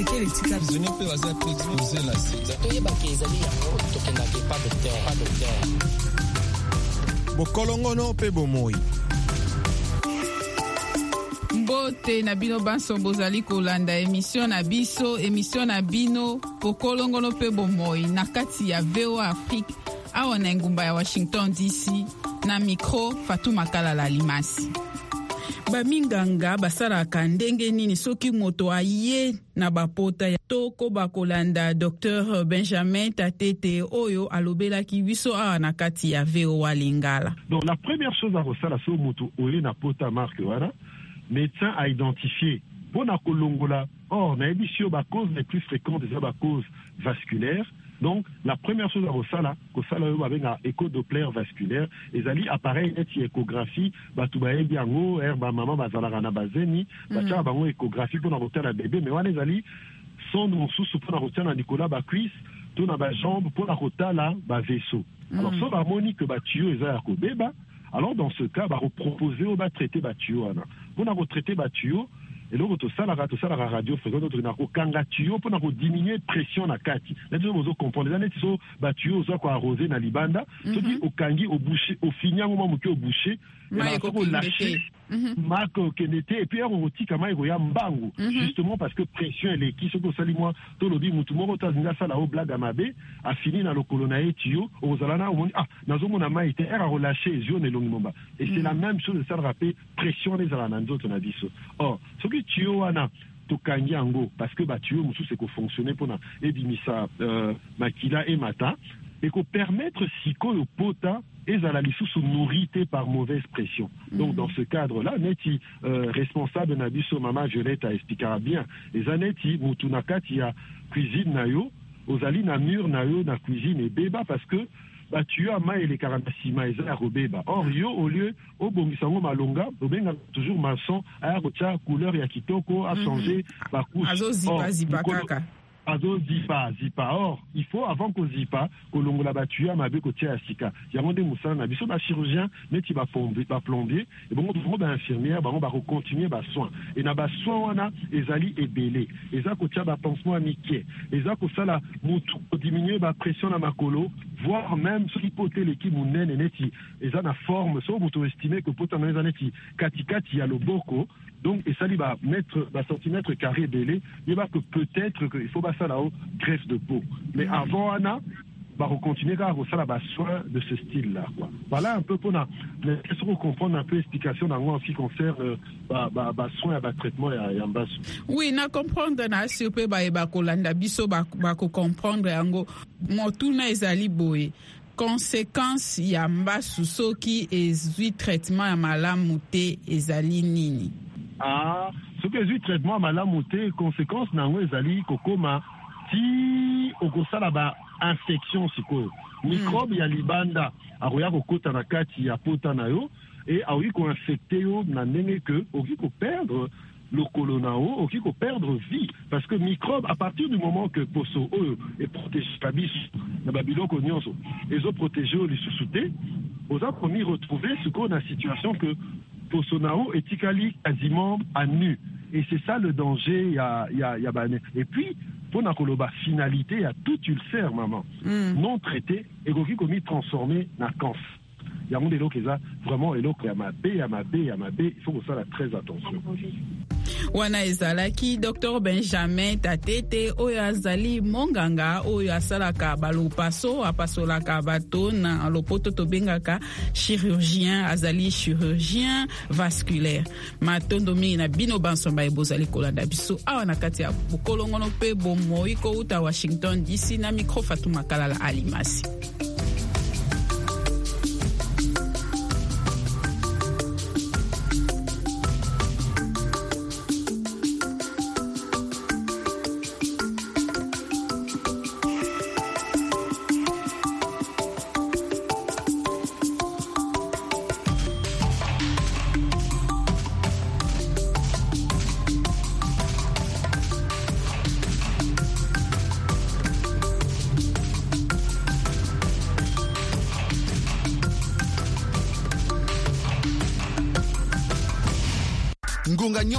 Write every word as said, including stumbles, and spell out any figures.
sekele tika zone pe waza exposer la sida to yeba ke ezali yango tokenda ke pas docteur pas docteur bokolongono pe bomoi mbote na bino banso bozali kolanda émission na biso émission na bino bokolongono pe bomoi na kati ya V O A Afrique awa na engumba ya Washington D C na micro Fatou Makalala Limasi. Baminganga basalaka ndenge nini soki moto aye na bapota ya toko bakolanda Docteur Benjamin Tatete oyo alobelaki biso awa na kati ya V O A Lingala. Donc la première chose à resala so moto oye na pota marque wana médecin a identifié bona kolongola or na ebisio ba cause les plus fréquentes des ba cause vasculaire. Donc, la première chose à resala, que ça avec un écho-doppler vasculaire, et ali appareil net échographie, bah tout bah bien haut, herba maman bazalarana bazeni, bah tiens bah échographie pour n'arrêter la bébé, mais on les ali sont nous sous pour n'arrêter la Nicolas bah cuisse, tout na bah jambe pour n'arrêter la bah vaisseau. Alors ça bah monique bah tuyau et ça bébé, alors dans ce cas bah reproposer au bah traiter bah tuyau, pour n'arrêter traiter bah tuyau. Et donc, tout ça, la radio fréquente, notre nako kanga tuyau pour nous diminuer pression na kati. Là, tu veux comprendre. Les années, tu sais, bah tuyau, ça quoi arrosé na libanda. Tu dis au kangi, au boucher, au fini, au moment où au boucher, et on lâcher, marque kenete, et puis on retire comme il y a mbangu. Justement parce que pression elle est qui se que sali moi, tout le dit, moutou moro tazinga ça la au blague amabe, a fini dans le colonae tuyau, au zalana, au ah, nazo mon ama était à relâcher les yeux ne longmomba. Et c'est la même chose, ça le rappelle, pression les zalana d'autres on a dit ça. Or, ce qui tuyau ana tokangi yango parce que bah tuyau musu c'est qu'on fonctionner pour na ebimisa euh, makila et mata et qu'on permettre siko yo pota et la lisusu nourrité par mauvaise pression. Donc dans ce cadre là neti euh, responsable na biso mama Violette a expliqué bien les aneti mutunakati ya cuisine na yo ozali na mur na yo na cuisine et béba parce que bah tu as ma et les quarante-six et ça robeba or yo au lieu au bomisango malonga obenga toujours maçon a retia couleur ya kitoko a changer ba couche azo zipa zipa kaka azo zipa zipa or il faut avant qu'on zipa kolongola ba tu as ma be kotia asika yango de musana na biso ba chirurgien neti ba plombier ba plombier et bon on ba infirmière ba on va continuer ba soin et na ba soin wana ezali ebele eza kotia ba pansement amitié eza ko sala mutu diminuer ba pression na makolo voire même ce qui pote l'équipe mounene neti eza na forme so mutu estimer que potana eza neti katikati ya loboko. Donc, et ça, il va mettre, va centimètre carré belé, il va que peut-être qu'il faut passer là-haut, greffe de peau. Mais mmh. avant, Anna, va continuer à avoir bah, soin de ce style-là, quoi. Voilà un peu pour la, qu'est-ce qu'on comprend un peu l'explication en ce qui concerne, bah, bah, bah, soin, bah, traitement et, et en bas. Oui, na comprendre, na, si on peut, bah, bah, kolanda, biso, bah, bah, comprendre, yango, motuna ezali boye. Conséquence ya mbasu soki ezui traitement ya malamu te ezali nini? Ah, ce que j'ai traitement malamu te conséquence nango ezali kokoma ti okosala ba infection siko microbe ya libanda akoya kokota na kati ya pota na yo et aoyi ko infecter yo na ndenge que oki ko perdre le colonao, oki ko perdre vie parce que microbe à partir du moment que poso oyo est protégé kabis na babiloko nyonso ezo protéger les sous-soutés aux a promis retrouver ce qu'on a situation que Posonao est quasiment à nu. Et c'est ça le danger, il y a, y a, y a, et puis, pour la finalité, il y a tout ulcère, maman. Mm. Non traité, et qui commis transformé dans cancer. Il y a un des lots qui est vraiment, et l'eau qui est à ma B, à ma B, à ma B, il faut que ça ait très attention. Wana ezalaki Docteur Benjamin Tatete oyo azali monganga oyo asalaka balopaso apasolaka bato na lopoto tobengaka chirurgien azali chirurgien vasculaire matondo mingi na bino bansomba ebozali kolanda biso awa na kati ya bokolongono pe bomoi kouta Washington D C na micro Fatou Makalala Alimasi. Ngunga